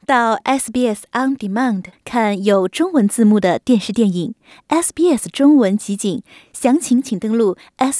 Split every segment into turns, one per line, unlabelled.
到 SBS On Demand 看有中文字幕的电视电影 SBS 中文集锦，详情请登录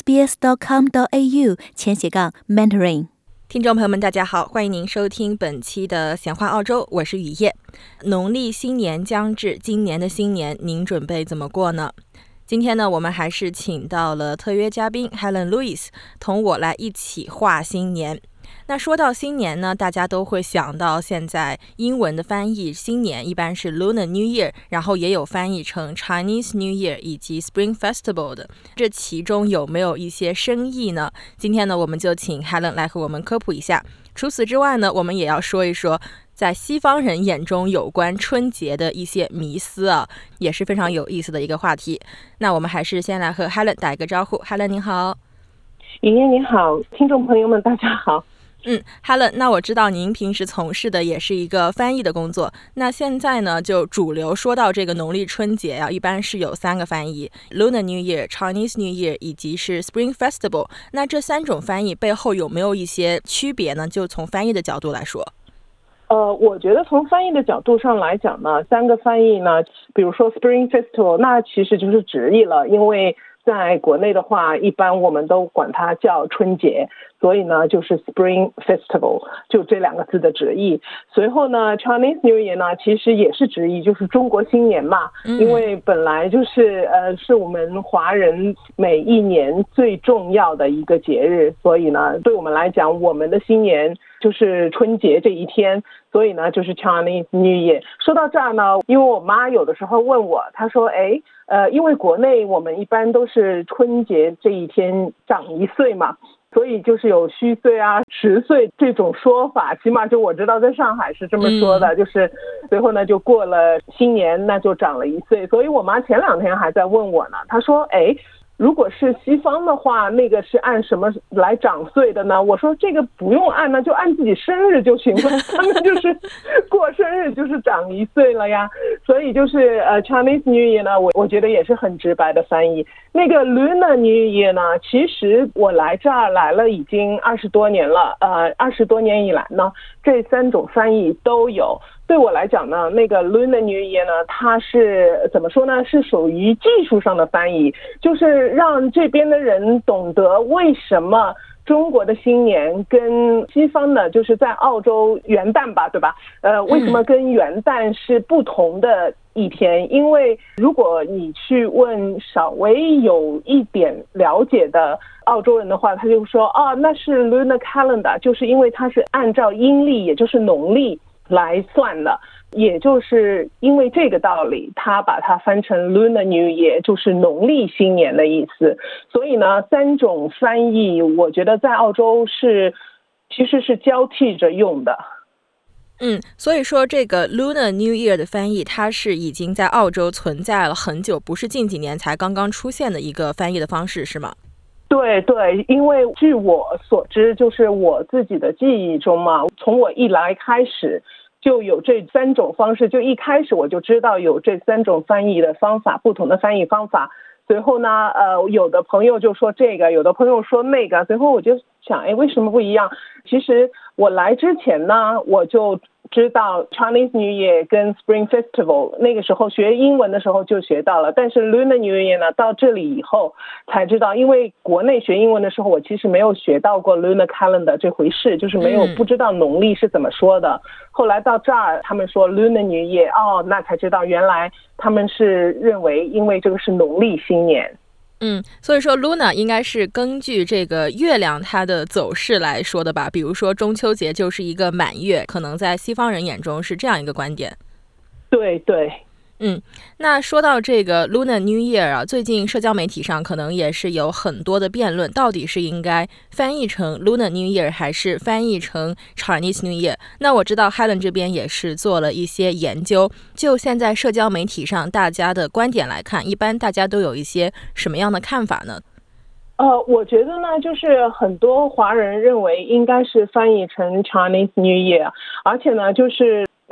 sbs.com.au/Mandarin。
听众朋友们大家好，欢迎您收听本期的闲话澳洲，我是雨夜。农历新年将至，今年的新年您准备怎么过呢？今天呢，我们还是请到了特约嘉宾 Helen Lewis 同我来一起话新年。那说到新年呢，大家都会想到现在英文的翻译新年一般是 Lunar New Year， 然后也有翻译成 Chinese New Year 以及 Spring Festival 的，这其中有没有一些深意呢？今天呢，我们就请 Helen 来和我们科普一下。除此之外呢，我们也要说一说在西方人眼中有关春节的一些迷思啊，也是非常有意思的一个话题。那我们还是先来和 Helen 打一个招呼。 Helen 您好。
莹莹你好，听众朋友们大家好。
Helen， 那我知道您平时从事的也是一个翻译的工作，那现在呢，就主流说到这个农历春节啊，一般是有3个翻译 Lunar New Year、 Chinese New Year 以及是 Spring Festival。 那这3种翻译背后有没有一些区别呢？就从翻译的角度来说。
我觉得从翻译的角度上来讲呢，3个翻译呢，比如说 Spring Festival， 那其实就是直译了，因为在国内的话一般我们都管它叫春节，所以呢就是 Spring Festival， 就这2个字的直译。随后呢 Chinese New Year 呢其实也是直译，就是中国新年嘛，因为本来就是是我们华人每一年最重要的一个节日，所以呢对我们来讲我们的新年就是春节这一天，所以呢就是 Chinese New Year。 说到这儿呢，因为我妈有的时候问我，她说因为国内我们一般都是春节这一天长1岁嘛，所以就是有虚岁啊、10岁这种说法，起码就我知道在上海是这么说的，就是随后呢就过了新年，那就长了1岁。所以我妈前2天还在问我呢，她说如果是西方的话，那个是按什么来长岁的呢？我说这个不用按呢，就按自己生日就行了。他们就是过生日就是长1岁了呀。所以就是Chinese New Year 呢，我觉得也是很直白的翻译。那个 Lunar New Year 呢，其实我来这儿来了已经20多年了，20多年以来呢，这3种翻译都有。对我来讲呢，那个 Lunar New Year 呢，它是怎么说呢？是属于技术上的翻译，就是让这边的人懂得为什么中国的新年跟西方的，就是在澳洲元旦吧，对吧？为什么跟元旦是不同的一天？因为如果你去问稍微有一点了解的澳洲人的话，他就说那是 Lunar Calendar， 就是因为它是按照阴历，也就是农历来算的，也就是因为这个道理，他把它翻成 Lunar New Year， 就是农历新年的意思。所以呢，3种翻译我觉得在澳洲其实是交替着用的。
所以说这个 Lunar New Year 的翻译，它是已经在澳洲存在了很久，不是近几年才刚刚出现的一个翻译的方式，是吗？
对，因为据我所知，就是我自己的记忆中嘛，从我一来开始就有这3种方式，就一开始我就知道有这3种翻译的方法，不同的翻译方法。随后呢有的朋友就说这个，有的朋友说那个，随后我就想为什么不一样？其实我来之前呢，我就知道 Chinese New Year 跟 Spring Festival， 那个时候学英文的时候就学到了，但是 Lunar New Year 呢，到这里以后才知道，因为国内学英文的时候我其实没有学到过 Lunar Calendar 这回事，就是不知道农历是怎么说的。后来到这儿他们说 Lunar New Year， 那才知道原来他们是认为因为这个是农历新年。
所以说 Luna 应该是根据这个月亮它的走势来说的吧，比如说中秋节就是一个满月，可能在西方人眼中是这样一个观点。
对。
那说到这个 Lunar New Year 啊，最近社交媒体上可能也是有很多的辩论，到底是应该翻译成 Lunar New Year 还是翻译成 Chinese New Year。 那我知道 Helen 这边也是做了一些研究，就现在社交媒体上大家的观点来看，一般大家都有一些什么样的看法呢？
我觉得呢，就是很多华人认为应该是翻译成 Chinese New Year， 而且呢就是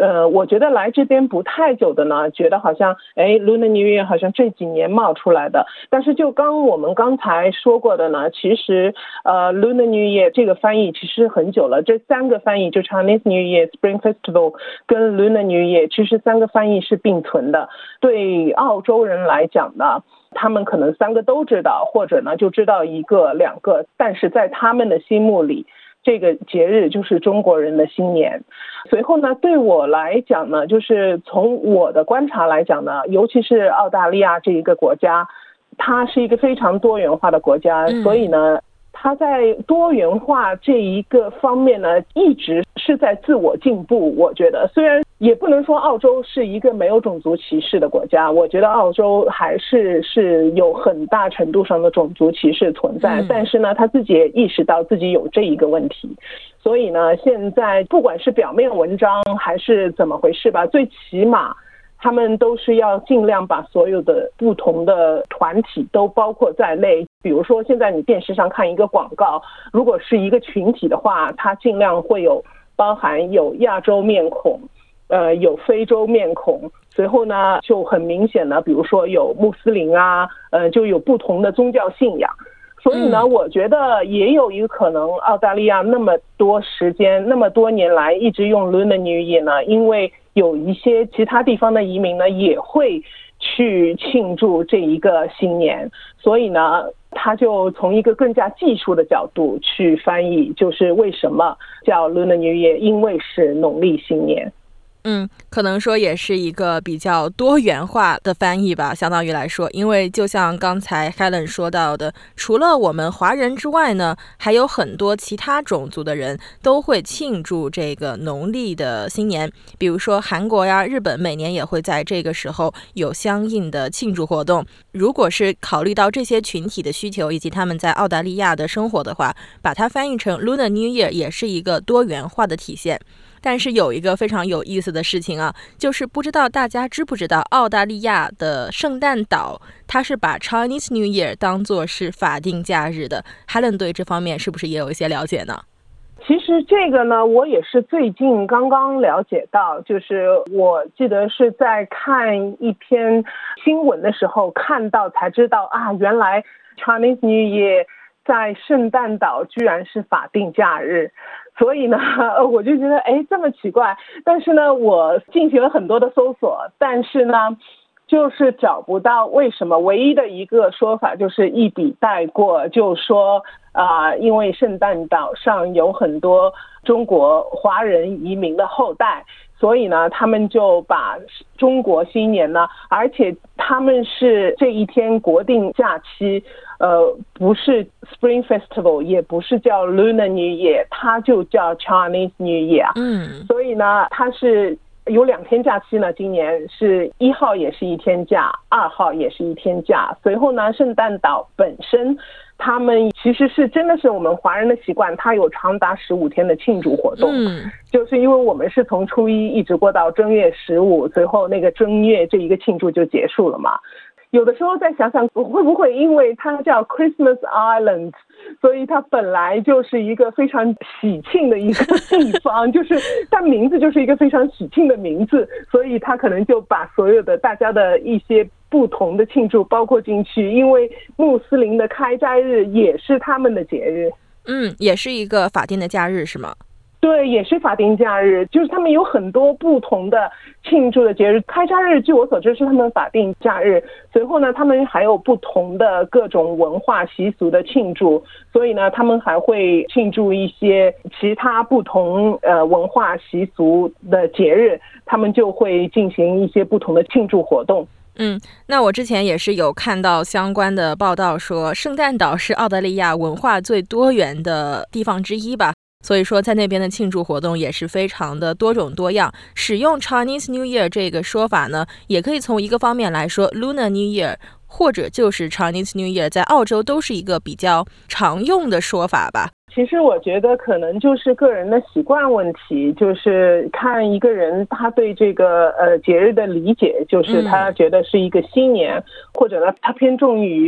我觉得来这边不太久的呢，觉得好像Lunar New Year 好像这几年冒出来的，但是就我们刚才说过的呢，其实Lunar New Year 这个翻译其实很久了，这3个翻译就 Chinese New Year、Spring Festival 跟 Lunar New Year 其实3个翻译是并存的。对澳洲人来讲呢，他们可能3个都知道，或者呢就知道1个2个，但是在他们的心目里，这个节日就是中国人的新年。随后呢，对我来讲呢，就是从我的观察来讲呢，尤其是澳大利亚这一个国家，它是一个非常多元化的国家，所以呢它在多元化这一个方面呢，一直是在自我进步。我觉得虽然也不能说澳洲是一个没有种族歧视的国家，我觉得澳洲还是有很大程度上的种族歧视存在，但是呢他自己也意识到自己有这一个问题，所以呢现在不管是表面文章还是怎么回事吧，最起码他们都是要尽量把所有的不同的团体都包括在内。比如说现在你电视上看一个广告，如果是一个群体的话，它尽量会包含有亚洲面孔，有非洲面孔，随后呢就很明显的比如说有穆斯林啊，就有不同的宗教信仰。所以呢我觉得也有一个可能，澳大利亚那么多时间那么多年来一直用 Lunar New Year 呢，因为有一些其他地方的移民呢也会去庆祝这一个新年，所以呢他就从一个更加技术的角度去翻译，就是为什么叫 Lunar New Year， 因为是农历新年。
可能说也是一个比较多元化的翻译吧，相当于来说，因为就像刚才 Helen 说到的，除了我们华人之外呢，还有很多其他种族的人都会庆祝这个农历的新年，比如说韩国呀、日本每年也会在这个时候有相应的庆祝活动。如果是考虑到这些群体的需求以及他们在澳大利亚的生活的话，把它翻译成 Lunar New Year 也是一个多元化的体现。但是有一个非常有意思的事情啊，就是不知道大家知不知道，澳大利亚的圣诞岛它是把 Chinese New Year 当作是法定假日的。 Helen 对这方面是不是也有一些了解呢？
其实这个呢我也是最近刚刚了解到，就是我记得是在看一篇新闻的时候看到才知道啊，原来 Chinese New Year 在圣诞岛居然是法定假日。所以呢我就觉得这么奇怪，但是呢我进行了很多的搜索，但是呢就是找不到为什么，唯一的一个说法就是一笔带过，就说因为圣诞岛上有很多中国华人移民的后代，所以呢他们就把中国新年呢，而且他们是这一天国定假期，不是 Spring Festival， 也不是叫 Lunar New Year， 它就叫 Chinese New Year。所以呢它是有2天假期呢，今年是1号也是1天假，2号也是1天假。随后呢圣诞岛本身他们其实是真的是我们华人的习惯，它有长达15天的庆祝活动，就是因为我们是从初一一直过到正月15，随后那个正月这一个庆祝就结束了嘛。有的时候再想想，会不会因为它叫 Christmas Island， 所以它本来就是一个非常喜庆的一个地方，就是它名字就是一个非常喜庆的名字，所以它可能就把所有的大家的一些不同的庆祝包括进去，因为穆斯林的开斋日也是他们的节日。
也是一个法定的假日是吗？
对，也是法定假日，就是他们有很多不同的庆祝的节日。开斋日据我所知是他们法定假日，随后呢他们还有不同的各种文化习俗的庆祝，所以呢他们还会庆祝一些其他不同文化习俗的节日，他们就会进行一些不同的庆祝活动。
那我之前也是有看到相关的报道说，圣诞岛是澳大利亚文化最多元的地方之一吧，所以说在那边的庆祝活动也是非常的多种多样。使用 Chinese New Year 这个说法呢，也可以从一个方面来说 Lunar New Year 或者就是 Chinese New Year 在澳洲都是一个比较常用的说法吧。
其实我觉得可能就是个人的习惯问题，就是看一个人他对这个节日的理解，就是他觉得是一个新年，或者呢他偏重于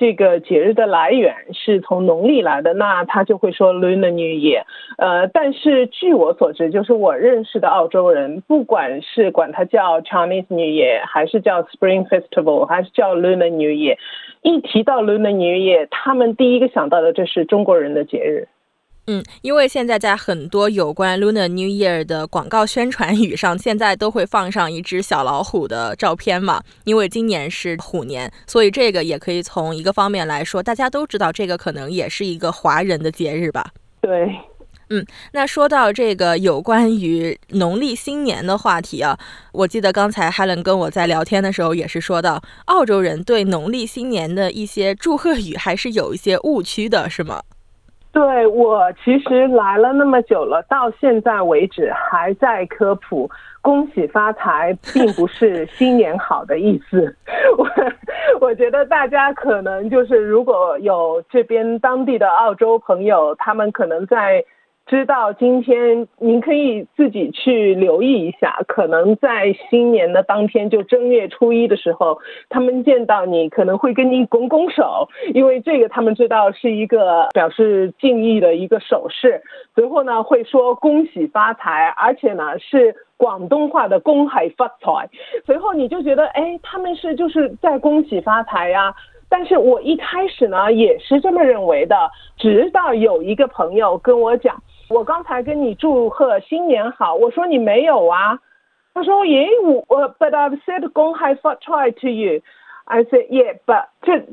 这个节日的来源是从农历来的，那他就会说 Lunar New Year。但是据我所知，就是我认识的澳洲人，不管是管它叫 Chinese New Year， 还是叫 Spring Festival， 还是叫 Lunar New Year， 一提到 Lunar New Year， 他们第一个想到的这是中国人的节日。
因为现在在很多有关 Lunar New Year 的广告宣传语上，现在都会放上一只小老虎的照片嘛，因为今年是虎年，所以这个也可以从一个方面来说，大家都知道这个可能也是一个华人的节日吧。
对。
那说到这个有关于农历新年的话题啊，我记得刚才 Helen 跟我在聊天的时候也是说到，澳洲人对农历新年的一些祝贺语还是有一些误区的，是吗？
对，我其实来了那么久了，到现在为止还在科普，恭喜发财并不是新年好的意思。我觉得大家可能就是如果有这边当地的澳洲朋友，他们可能在知道今天，您可以自己去留意一下，可能在新年的当天，就正月初一的时候，他们见到你可能会跟你拱拱手，因为这个他们知道是一个表示敬意的一个手势。随后呢会说恭喜发财，而且呢是广东话的恭喜发财。随后你就觉得他们是就是在恭喜发财呀。但是我一开始呢也是这么认为的，直到有一个朋友跟我讲，我刚才跟你祝贺新年好，我说你没有啊，他说but I've said 恭喜发财 to you. I said yeah, but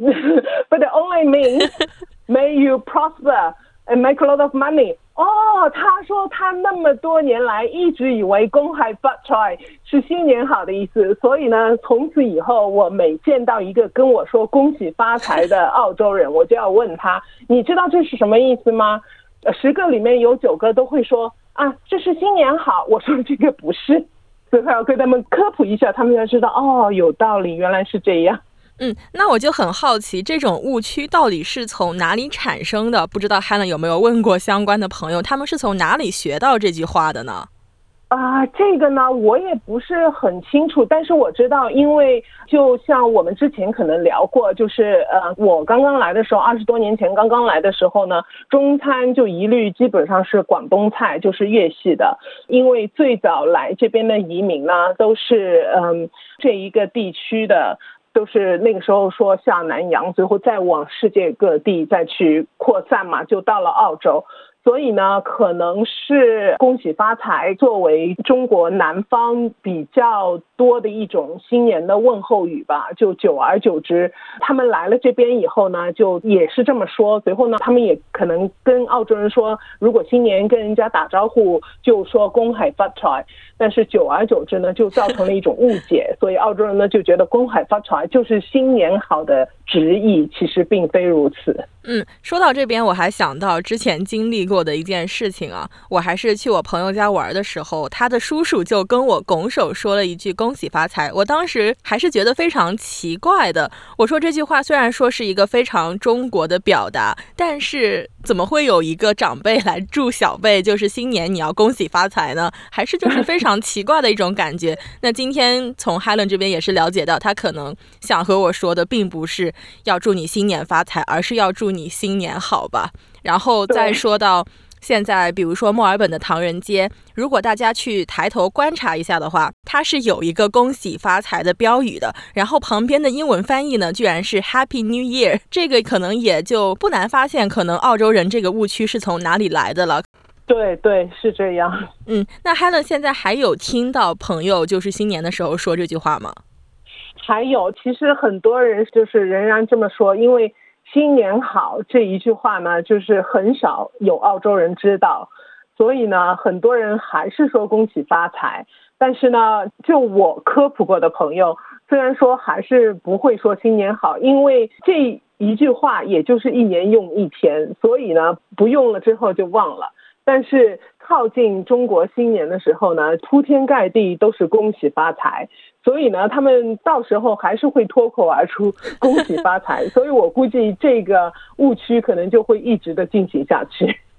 it only means may you prosper and make a lot of money. 他说他那么多年来一直以为恭喜发财是新年好的意思，所以呢从此以后我每见到一个跟我说恭喜发财的澳洲人，我就要问他，你知道这是什么意思吗？10个里面有9个都会说这是新年好。我说这个不是，所以要跟他们科普一下，他们才知道有道理，原来是这样。
那我就很好奇，这种误区到底是从哪里产生的？不知道 Helen 有没有问过相关的朋友，他们是从哪里学到这句话的呢？
这个呢我也不是很清楚，但是我知道，因为就像我们之前可能聊过，就是我刚刚来的时候，20多年前刚刚来的时候呢，中餐就一律基本上是广东菜，就是粤系的，因为最早来这边的移民呢都是这一个地区的，都是那个时候说下南洋，最后再往世界各地再去扩散嘛，就到了澳洲。所以呢可能是恭喜发财作为中国南方比较多的一种新年的问候语吧，就久而久之他们来了这边以后呢就也是这么说。随后呢他们也可能跟澳洲人说，如果新年跟人家打招呼就说恭喜发财，但是久而久之呢就造成了一种误解，所以澳洲人呢就觉得恭喜发财就是新年好的直译，其实并非如此。
说到这边我还想到之前经历过的一件事情啊，我还是去我朋友家玩的时候，他的叔叔就跟我拱手说了一句恭喜发财，我当时还是觉得非常奇怪的。我说这句话虽然说是一个非常中国的表达，但是怎么会有一个长辈来祝小辈就是新年你要恭喜发财呢？还是就是非常奇怪的一种感觉。那今天从 Helen 这边也是了解到，他可能想和我说的并不是要祝你新年发财，而是要祝你新年好吧。然后再说到现在比如说墨尔本的唐人街，如果大家去抬头观察一下的话，它是有一个恭喜发财的标语的，然后旁边的英文翻译呢居然是 Happy New Year， 这个可能也就不难发现可能澳洲人这个误区是从哪里来的了。
对，是这样。
那 Helen 现在还有听到朋友就是新年的时候说这句话吗？
还有，其实很多人就是仍然这么说，因为新年好这一句话呢就是很少有澳洲人知道，所以呢很多人还是说恭喜发财。但是呢就我科普过的朋友，虽然说还是不会说新年好，因为这一句话也就是1年用1天，所以呢不用了之后就忘了。但是靠近中国新年的时候呢，铺天盖地都是恭喜发财，所以呢他们到时候还是会脱口而出恭喜发财，所以我估计这个误区可能就会一直的进行下去。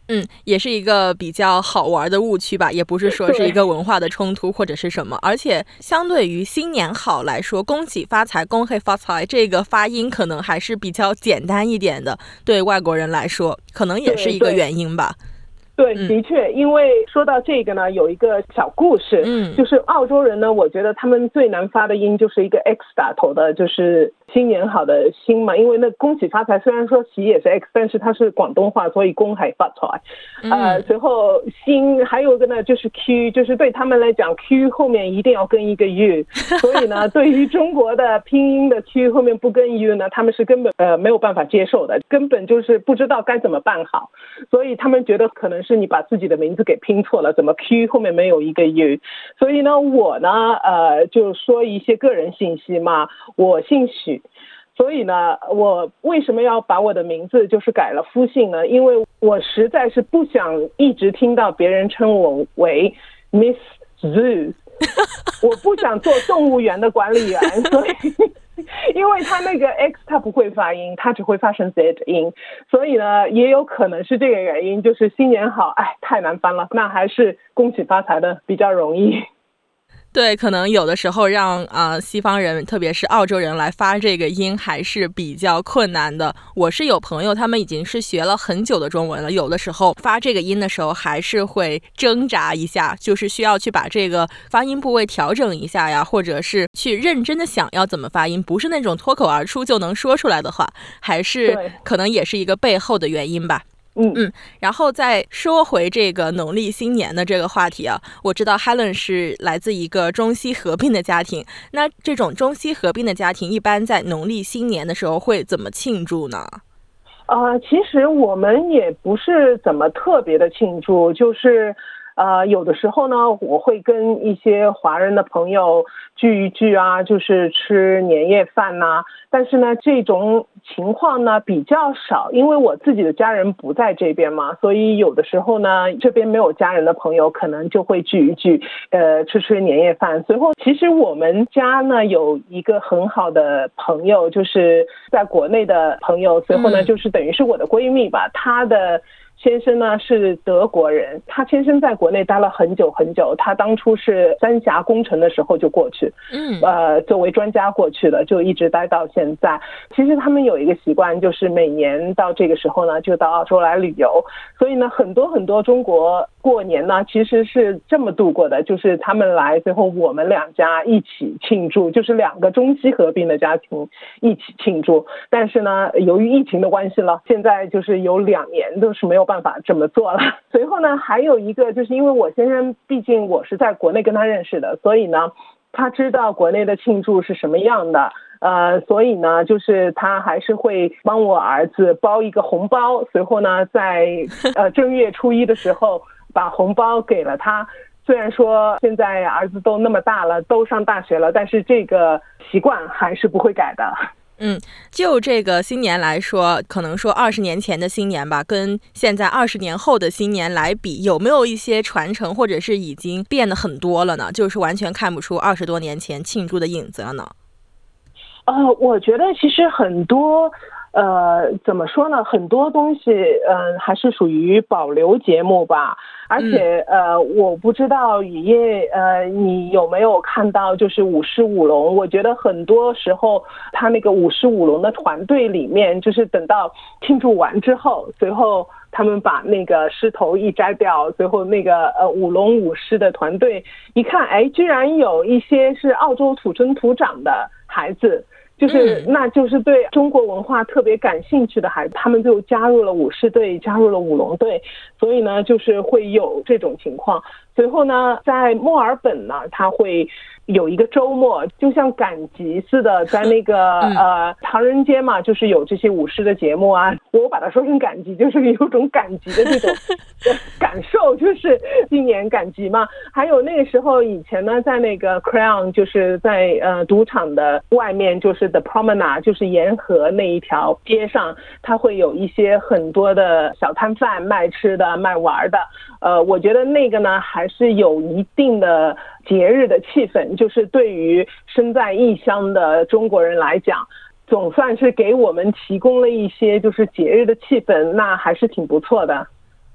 也是一个比较好玩的误区吧，也不是说是一个文化的冲突或者是什么，而且相对于新年好来说，恭喜发财恭喜发财这个发音可能还是比较简单一点的，对外国人来说可能也是一个原因吧。
对，的确，因为说到这个呢，有一个小故事，就是澳洲人呢，我觉得他们最难发的音就是一个 X 打头的，就是新年好的新嘛，因为那恭喜发财虽然说喜也是 X， 但是它是广东话，所以恭喜发财。随后新还有一个呢就是 Q， 就是对他们来讲 Q 后面一定要跟一个 U， 所以呢，对于中国的拼音的 Q 后面不跟 U 呢，他们是根本没有办法接受的，根本就是不知道该怎么办好，所以他们觉得可能是你把自己的名字给拼错了，怎么 Q 后面没有一个 U， 所以呢，我呢就说一些个人信息嘛，我姓许。所以呢，我为什么要把我的名字就是改了夫姓呢？因为我实在是不想一直听到别人称我为 Miss Zoo， 我不想做动物园的管理员，所以因为他那个 X 他不会发音，他只会发成 Z 音，所以呢，也有可能是这个原因，就是新年好，太难翻了，那还是恭喜发财的比较容易。
对，可能有的时候让西方人，特别是澳洲人来发这个音还是比较困难的。我是有朋友，他们已经是学了很久的中文了，有的时候发这个音的时候还是会挣扎一下，就是需要去把这个发音部位调整一下呀，或者是去认真的想要怎么发音，不是那种脱口而出就能说出来的话，还是可能也是一个背后的原因吧。然后再说回这个农历新年的这个话题啊，我知道 Helen 是来自一个中西合并的家庭，那这种中西合并的家庭一般在农历新年的时候会怎么庆祝呢？
其实我们也不是怎么特别的庆祝，就是有的时候呢，我会跟一些华人的朋友聚一聚啊，就是吃年夜饭呐。但是呢，这种情况呢比较少，因为我自己的家人不在这边嘛，所以有的时候呢，这边没有家人的朋友，可能就会聚一聚，吃年夜饭。随后，其实我们家呢有一个很好的朋友，就是在国内的朋友，随后呢就是等于是我的闺蜜吧，她的先生呢是德国人，他先生在国内待了很久很久，他当初是三峡工程的时候就过去，作为专家过去的，就一直待到现在。其实他们有一个习惯，就是每年到这个时候呢，就到澳洲来旅游，所以呢，很多中国过年呢，其实是这么度过的，就是他们来，最后我们两家一起庆祝，就是两个中西合并的家庭一起庆祝。但是呢，由于疫情的关系了，现在就是有2年都是没有办法这么做了。随后呢，还有一个就是因为我先生毕竟我是在国内跟他认识的，所以呢，他知道国内的庆祝是什么样的，所以呢，就是他还是会帮我儿子包一个红包，随后呢，在正月初1的时候把红包给了他。虽然说现在儿子都那么大了，都上大学了，但是这个习惯还是不会改的。
就这个新年来说，可能说20年前的新年吧，跟现在20年后的新年来比，有没有一些传承，或者是已经变得很多了呢？就是完全看不出20多年前庆祝的影子了呢？
我觉得其实很多怎么说呢，很多东西还是属于保留节目吧。而且我不知道雨夜你有没有看到就是舞狮舞龙，我觉得很多时候他那个舞狮舞龙的团队里面，就是等到庆祝完之后，随后他们把那个狮头一摘掉，随后那个舞龙舞狮的团队一看，居然有一些是澳洲土生土长的孩子，就是那就是对中国文化特别感兴趣的孩子，他们就加入了舞狮队，加入了舞龙队，所以呢就是会有这种情况。随后呢，在墨尔本呢，他会有一个周末，就像赶集似的，在那个唐人街嘛，就是有这些舞狮的节目啊。我把它说成赶集，就是有种赶集的这种感受，就是今年赶集嘛。还有那个时候以前呢，在那个 Crown， 就是在赌场的外面，就是 The Promenade， 就是沿河那一条街上，它会有一些很多的小摊贩卖吃的卖玩的。我觉得那个呢还是有一定的节日的气氛，就是对于身在异乡的中国人来讲，总算是给我们提供了一些就是节日的气氛，那还是挺不错的。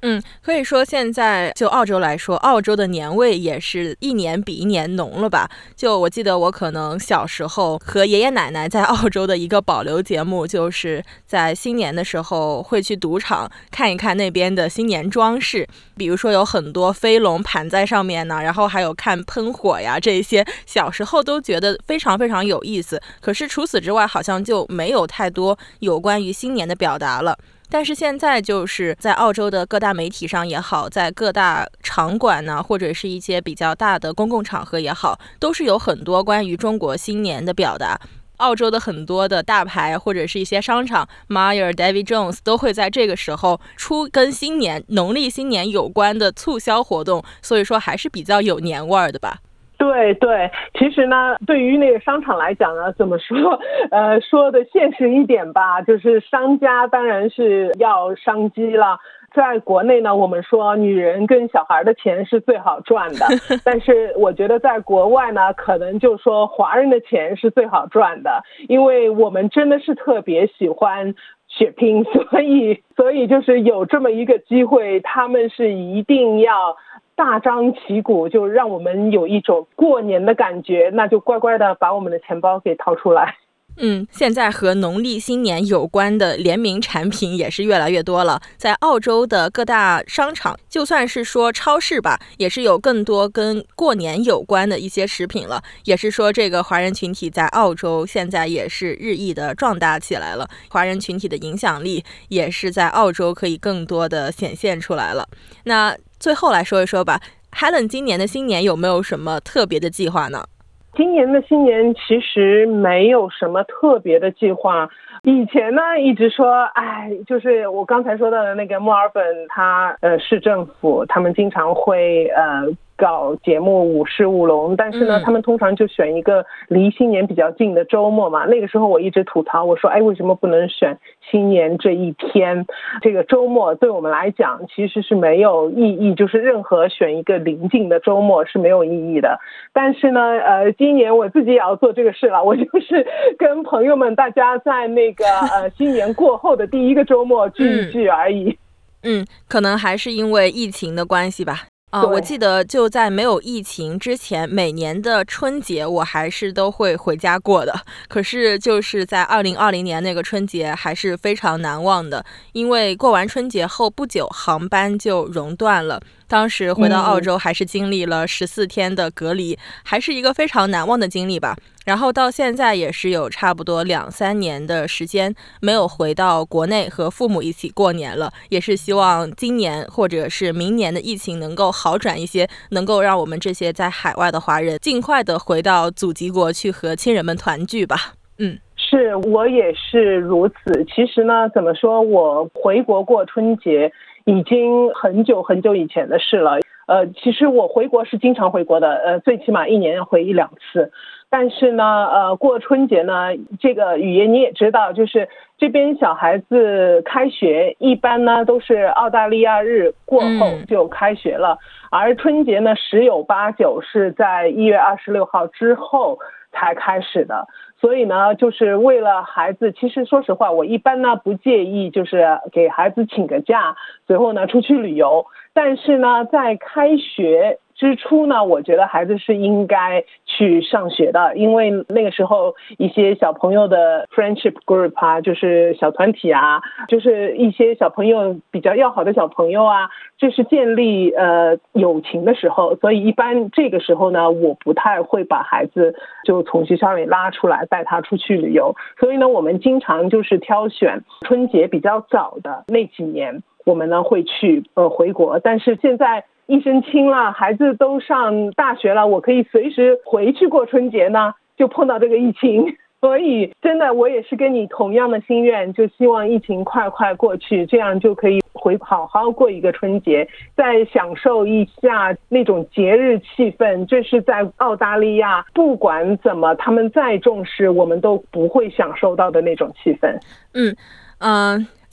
可以说现在就澳洲来说，澳洲的年味也是一年比一年浓了吧。就我记得我可能小时候和爷爷奶奶在澳洲的一个保留节目，就是在新年的时候会去赌场看一看那边的新年装饰，比如说有很多飞龙盘在上面呢，然后还有看喷火呀，这些小时候都觉得非常非常有意思。可是除此之外好像就没有太多有关于新年的表达了。但是现在就是在澳洲的各大媒体上也好，在各大场馆呢，或者是一些比较大的公共场合也好，都是有很多关于中国新年的表达。澳洲的很多的大牌或者是一些商场 Myer、David Jones 都会在这个时候出跟新年农历新年有关的促销活动，所以说还是比较有年味儿的吧。
对，其实呢，对于那个商场来讲呢，怎么说？说的现实一点吧，就是商家当然是要商机了。在国内呢，我们说女人跟小孩的钱是最好赚的，但是我觉得在国外呢，可能就说华人的钱是最好赚的，因为我们真的是特别喜欢血拼，所以就是有这么一个机会，他们是一定要大张旗鼓，就让我们有一种过年的感觉，那就乖乖的把我们的钱包给掏出来。
现在和农历新年有关的联名产品也是越来越多了。在澳洲的各大商场，就算是说超市吧，也是有更多跟过年有关的一些食品了。也是说这个华人群体在澳洲现在也是日益的壮大起来了，华人群体的影响力也是在澳洲可以更多的显现出来了。那最后来说一说吧， Helen 今年的新年有没有什么特别的计划呢？
今年的新年其实没有什么特别的计划。以前呢一直说，就是我刚才说到的那个墨尔本，市政府他们经常会搞节目舞狮舞龙，但是呢他们通常就选一个离新年比较近的周末嘛。那个时候我一直吐槽，我说为什么不能选新年这一天，这个周末对我们来讲其实是没有意义，就是任何选一个临近的周末是没有意义的。但是呢今年我自己也要做这个事了，我就是跟朋友们大家在那个新年过后的第一个周末聚一聚而已。
可能还是因为疫情的关系吧。我记得就在没有疫情之前，每年的春节我还是都会回家过的。可是就是在2020年那个春节还是非常难忘的，因为过完春节后不久航班就熔断了。当时回到澳洲还是经历了14天的隔离，还是一个非常难忘的经历吧。然后到现在也是有差不多2-3年的时间没有回到国内和父母一起过年了，也是希望今年或者是明年的疫情能够好转一些，能够让我们这些在海外的华人尽快的回到祖籍国去和亲人们团聚吧。
是，我也是如此。其实呢怎么说，我回国过春节已经很久很久以前的事了。其实我回国是经常回国的，最起码1年要回1-2次。但是呢过春节呢，这个语言你也知道，就是这边小孩子开学一般呢都是澳大利亚日过后就开学了，而春节呢10有8九是在1月26号之后才开始的。所以呢就是为了孩子，其实说实话我一般呢不介意就是给孩子请个假，随后呢出去旅游。但是呢在开学之初呢，我觉得孩子是应该去上学的，因为那个时候一些小朋友的 friendship group 啊，就是小团体啊，就是一些小朋友比较要好的小朋友啊，这是建立友情的时候。所以一般这个时候呢，我不太会把孩子就从学校里拉出来带他出去旅游。所以呢我们经常就是挑选春节比较早的那几年，我们呢会去回国。但是现在一身轻了，孩子都上大学了，我可以随时回去过春节呢，就碰到这个疫情。所以真的我也是跟你同样的心愿，就希望疫情快快过去，这样就可以好好过一个春节，再享受一下那种节日气氛。这是在澳大利亚不管怎么他们再重视，我们都不会享受到的那种气氛。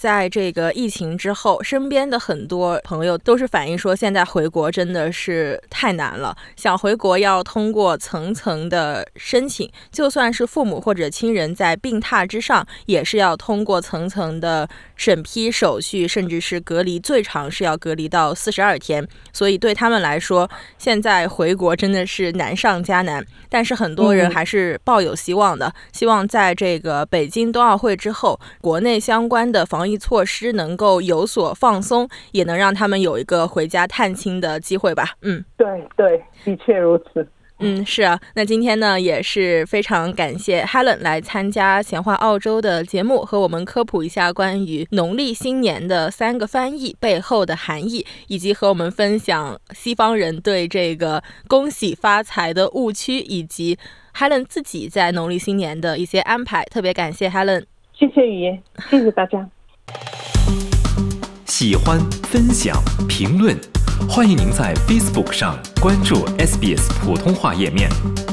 在这个疫情之后，身边的很多朋友都是反映说，现在回国真的是太难了，想回国要通过层层的申请，就算是父母或者亲人在病榻之上，也是要通过层层的审批手续，甚至是隔离，最长是要隔离到42天。所以对他们来说，现在回国真的是难上加难。但是很多人还是抱有希望的，希望在这个北京冬奥会之后，国内相关的防疫措施能够有所放松，也能让他们有一个回家探亲的机会吧。
对，的确如此。
是啊，那今天呢也是非常感谢 Helen 来参加闲话澳洲的节目，和我们科普一下关于农历新年的3个翻译背后的含义，以及和我们分享西方人对这个恭喜发财的误区，以及 Helen 自己在农历新年的一些安排。特别感谢 Helen。
谢谢雨夜，谢谢大家。
喜欢、分享、评论，欢迎您在 Facebook 上关注 SBS 普通话页面。